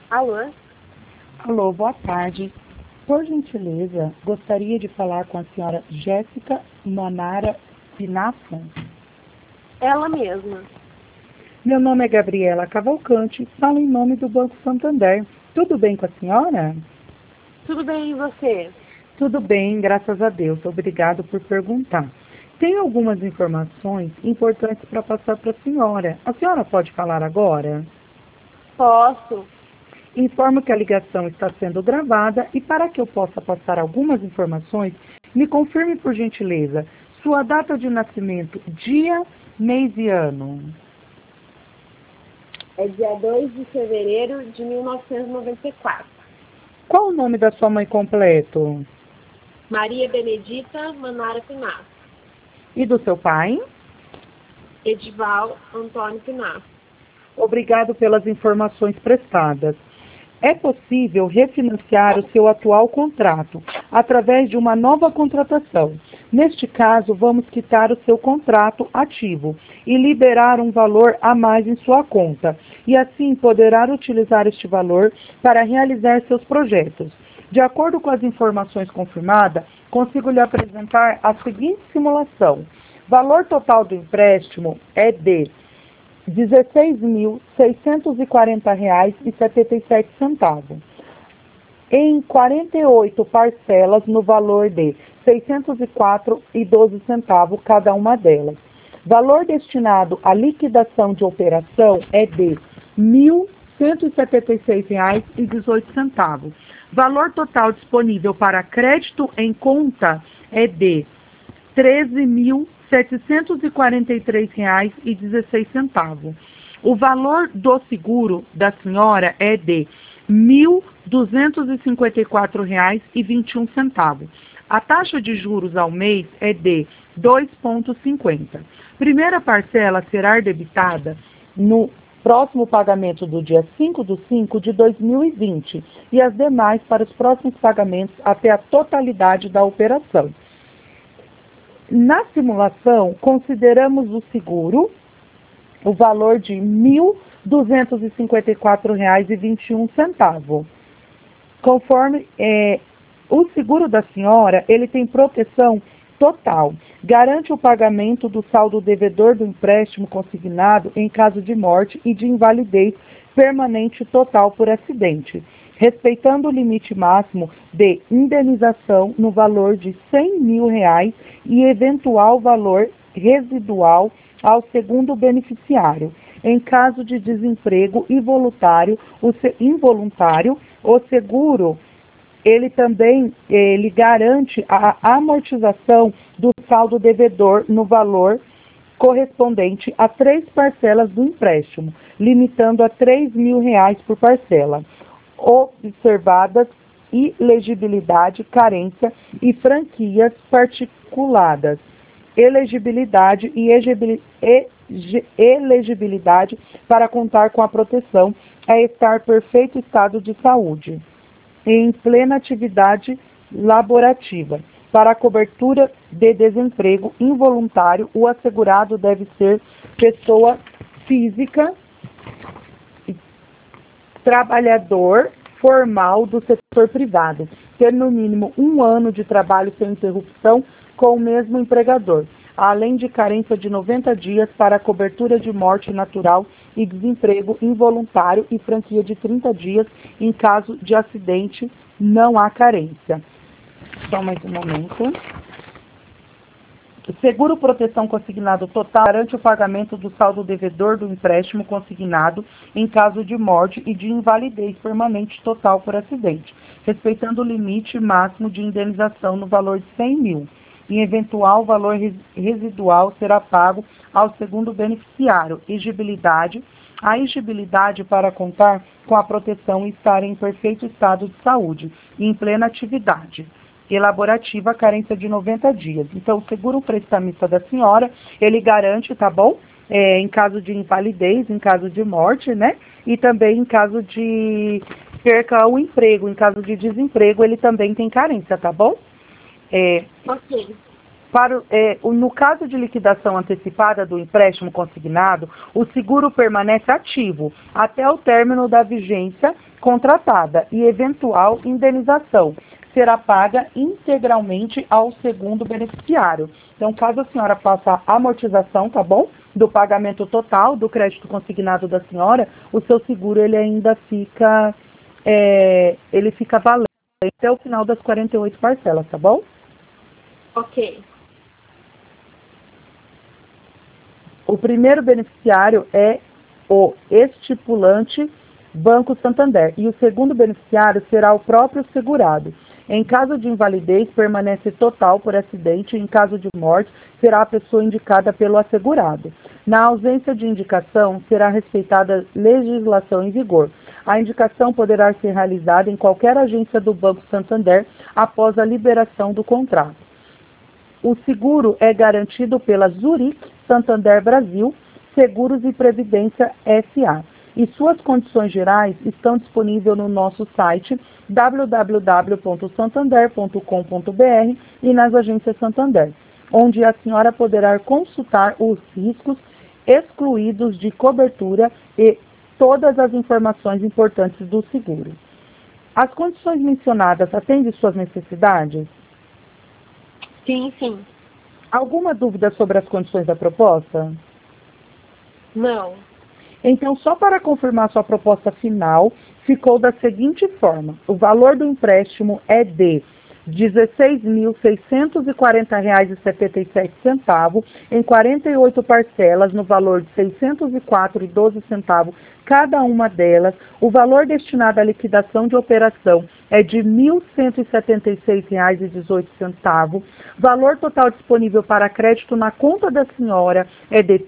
Alô? Alô, boa tarde. Por gentileza, gostaria de falar com a senhora Jéssica Manara Pinassa. Ela mesma. Meu nome é Gabriela Cavalcante, falo em nome do Banco Santander. Tudo bem com a senhora? Tudo bem, e você? Tudo bem, graças a Deus. Obrigado por perguntar. Tenho algumas informações importantes para passar para a senhora. A senhora pode falar agora? Posso. Informo que a ligação está sendo gravada e para que eu possa passar algumas informações, me confirme por gentileza sua data de nascimento, dia, mês e ano. É dia 2 de fevereiro de 1994. Qual o nome da sua mãe completo? Maria Benedita Manara Pinassa. E do seu pai? Edival Antônio Pinassa. Obrigado pelas informações prestadas. É possível refinanciar o seu atual contrato através de uma nova contratação. Neste caso, vamos quitar o seu contrato ativo e liberar um valor a mais em sua conta, e assim poderá utilizar este valor para realizar seus projetos. De acordo com as informações confirmadas, consigo lhe apresentar a seguinte simulação. Valor total do empréstimo é de R$ 16.640,77, em 48 parcelas no valor de R$ 604,12 cada uma delas. Valor destinado à liquidação de operação é de R$ 1.176,18. Valor total disponível para crédito em conta é de R$ 13.743,16. O valor do seguro da senhora é de R$ 1.254,21. A taxa de juros ao mês é de 2,50. Primeira parcela será debitada no próximo pagamento do dia 5/5 de 2020 e as demais para os próximos pagamentos até a totalidade da operação. Na simulação, consideramos o seguro, o valor de R$ 1.254,21. Conforme o seguro da senhora, ele tem proteção total, garante o pagamento do saldo devedor do empréstimo consignado em caso de morte e de invalidez permanente total por acidente, respeitando o limite máximo de indenização no valor de R$ 100 mil e eventual valor residual ao segundo beneficiário. Em caso de desemprego involuntário, o seguro ele também garante a amortização do saldo devedor no valor correspondente a 3 parcelas do empréstimo, limitando a R$ 3 mil por parcela, observadas ilegibilidade, carência e franquias particuladas, elegibilidade e elegibilidade para contar com a proteção é estar perfeito estado de saúde, em plena atividade laborativa. Para a cobertura de desemprego involuntário, o assegurado deve ser pessoa física, trabalhador formal do setor privado, ter no mínimo 1 ano de trabalho sem interrupção com o mesmo empregador, além de carência de 90 dias para a cobertura de morte natural e desemprego involuntário e franquia de 30 dias em caso de acidente, não há carência. Só mais um momento. Seguro proteção consignado total garante o pagamento do saldo devedor do empréstimo consignado em caso de morte e de invalidez permanente total por acidente, respeitando o limite máximo de indenização no valor de R$ 100 mil. Em eventual valor residual será pago ao segundo beneficiário. Exigibilidade. A exigibilidade para contar com a proteção e estar em perfeito estado de saúde e em plena atividade elaborativa, carência de 90 dias. Então, o seguro prestamista da senhora, ele garante, tá bom? Em caso de invalidez, em caso de morte, né? E também em caso de perca o emprego, em caso de desemprego, ele também tem carência, tá bom? Ok. No caso de liquidação antecipada do empréstimo consignado, o seguro permanece ativo até o término da vigência contratada e eventual indenização será paga integralmente ao segundo beneficiário. Então, caso a senhora faça a amortização, tá bom? Do pagamento total do crédito consignado da senhora, o seu seguro ele ainda fica, ele fica valendo até o final das 48 parcelas, tá bom? Ok. O primeiro beneficiário é o estipulante Banco Santander e o segundo beneficiário será o próprio segurado. Em caso de invalidez, permanece total por acidente. Em caso de morte, será a pessoa indicada pelo assegurado. Na ausência de indicação, será respeitada a legislação em vigor. A indicação poderá ser realizada em qualquer agência do Banco Santander após a liberação do contrato. O seguro é garantido pela Zurich Santander Brasil, Seguros e Previdência S.A. E suas condições gerais estão disponíveis no nosso site www.santander.com.br e nas agências Santander, onde a senhora poderá consultar os riscos excluídos de cobertura e todas as informações importantes do seguro. As condições mencionadas atendem suas necessidades? Sim, sim. Alguma dúvida sobre as condições da proposta? Não. Então, só para confirmar sua proposta final, ficou da seguinte forma: o valor do empréstimo é de R$ 16.640,77 em 48 parcelas no valor de R$ 604,12 cada uma delas. O valor destinado à liquidação de operação é de R$ 1.176,18. Valor total disponível para crédito na conta da senhora é de R$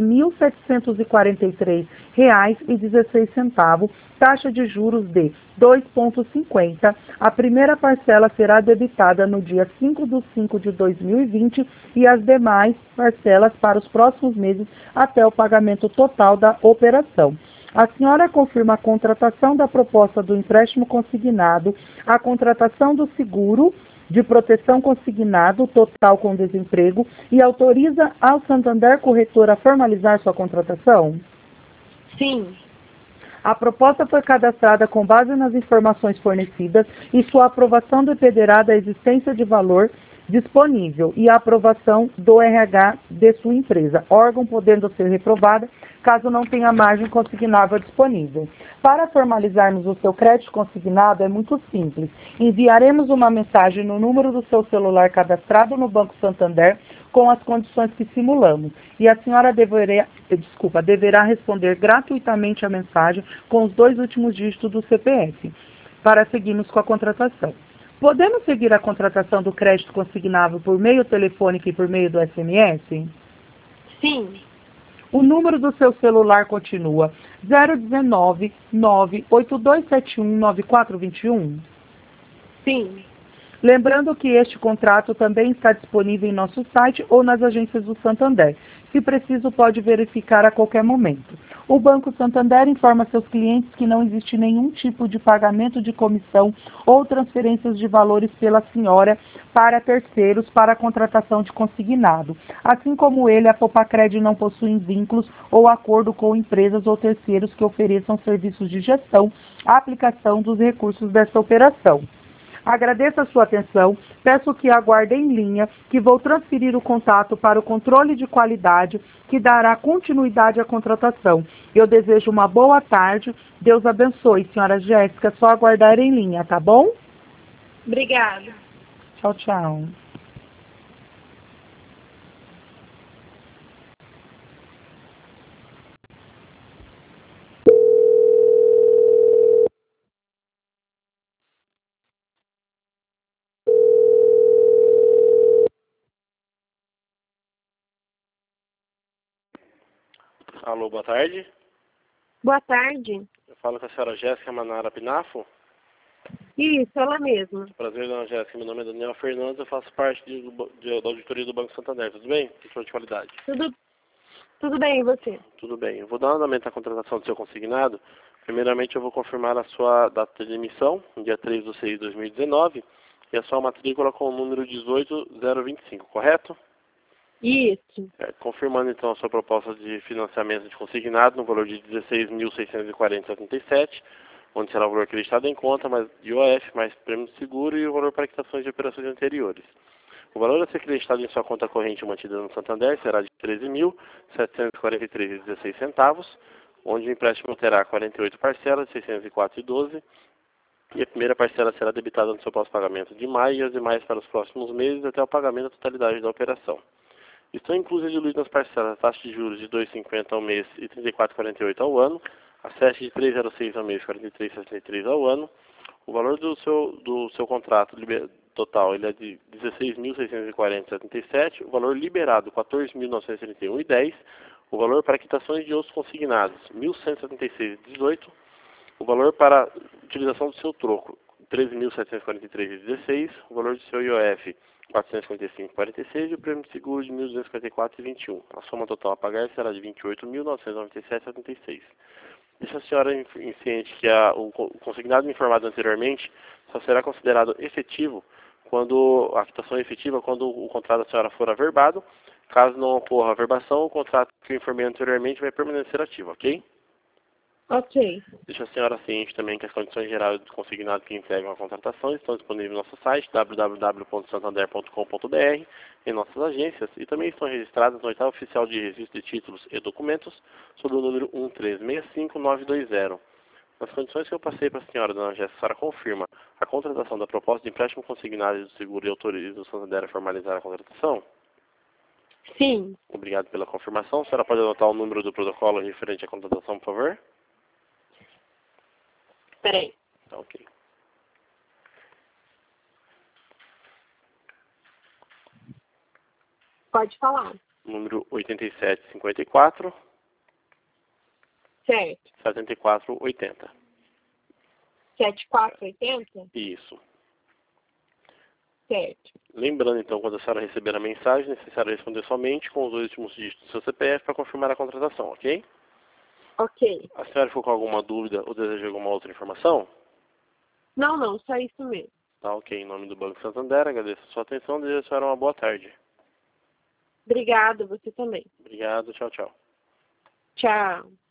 13.743,16. Taxa de juros de 2,50. A primeira parcela será debitada no dia 5/5 de 2020 e as demais parcelas para os próximos meses até o pagamento total da operação. A senhora confirma a contratação da proposta do empréstimo consignado, a contratação do seguro de proteção consignado total com desemprego e autoriza ao Santander Corretor a formalizar sua contratação? Sim. A proposta foi cadastrada com base nas informações fornecidas e sua aprovação dependerá da existência de valor disponível e a aprovação do RH de sua empresa, órgão podendo ser reprovada caso não tenha margem consignável disponível. Para formalizarmos o seu crédito consignado é muito simples. Enviaremos uma mensagem no número do seu celular cadastrado no Banco Santander com as condições que simulamos. E a senhora deverá responder gratuitamente a mensagem com os 2 últimos dígitos do CPF, para seguirmos com a contratação. Podemos seguir a contratação do crédito consignável por meio telefônico e por meio do SMS? Sim. O número do seu celular continua 019 98271 9421? Sim. Lembrando que este contrato também está disponível em nosso site ou nas agências do Santander. Se preciso, pode verificar a qualquer momento. O Banco Santander informa seus clientes que não existe nenhum tipo de pagamento de comissão ou transferências de valores pela senhora para terceiros para a contratação de consignado. Assim como ele, a Popacred não possui vínculos ou acordo com empresas ou terceiros que ofereçam serviços de gestão, aplicação dos recursos dessa operação. Agradeço a sua atenção, peço que aguarde em linha, que vou transferir o contato para o controle de qualidade, que dará continuidade à contratação. Eu desejo uma boa tarde, Deus abençoe, senhora Jéssica, só aguardar em linha, tá bom? Obrigada. Tchau, tchau. Alô, boa tarde. Boa tarde. Eu falo com a senhora Jéssica Manara Pinafo. Isso, ela mesma. Prazer, dona Jéssica. Meu nome é Daniel Fernandes, eu faço parte da auditoria do Banco Santander. Tudo bem? Controle de qualidade. Tudo bem, e você? Tudo bem. Eu vou dar andamento à contratação do seu consignado. Primeiramente, eu vou confirmar a sua data de emissão, dia 3/6/2019. e a sua matrícula com o número 18025, correto? Isso. Confirmando então a sua proposta de financiamento de consignado no valor de R$ 16.640,77, onde será o valor acreditado em conta, mais IOF, mais prêmio de seguro e o valor para quitações de operações anteriores. O valor a ser acreditado em sua conta corrente mantida no Santander será de R$ 13.743,16, onde o empréstimo terá 48 parcelas de R$ 604,12 e a primeira parcela será debitada no seu pós-pagamento de maio e as demais para os próximos meses até o pagamento da totalidade da operação. Estão inclusas e diluídas nas parcelas a taxa de juros de 2,50 ao mês e 34,48 ao ano, a SESC de 3,06 ao mês e 43,63 ao ano. O valor do seu contrato total ele é de R$ 16.640,77, o valor liberado R$ 14.931,10, o valor para quitações de outros consignados R$ 1.176,18, o valor para utilização do seu troco R$ 13.743,16, o valor do seu IOF R$ 455,46 e o prêmio de seguro de R$ 1.254,21. A soma total a pagar será de R$ 28.997,76. Deixa a senhora ciente que o consignado informado anteriormente só será considerado efetivo quando a quitação efetiva quando o contrato da senhora for averbado. Caso não ocorra a averbação, o contrato que eu informei anteriormente vai permanecer ativo, ok? Ok. Deixa a senhora ciente também que as condições gerais do consignado que integram a contratação estão disponíveis no nosso site www.santander.com.br, em nossas agências, e também estão registradas no oitavo oficial de registro de títulos e documentos sob o número 1365920. Nas condições que eu passei para a senhora, dona Jéssica, a senhora confirma a contratação da proposta de empréstimo consignado do seguro e autoriza o Santander a formalizar a contratação? Sim. Obrigado pela confirmação. A senhora pode anotar o número do protocolo referente à contratação, por favor? Peraí. Tá, ok. Pode falar. Número 8754 Certo. 7480. 7480? Isso. Certo. Lembrando então, quando a senhora receber a mensagem, é necessário responder somente com os 2 últimos dígitos do seu CPF para confirmar a contratação, ok? Ok. A senhora ficou com alguma dúvida ou deseja alguma outra informação? Não, só isso mesmo. Tá, ok. Em nome do Banco Santander, agradeço a sua atenção e desejo a senhora uma boa tarde. Obrigada, você também. Obrigado, tchau, tchau. Tchau.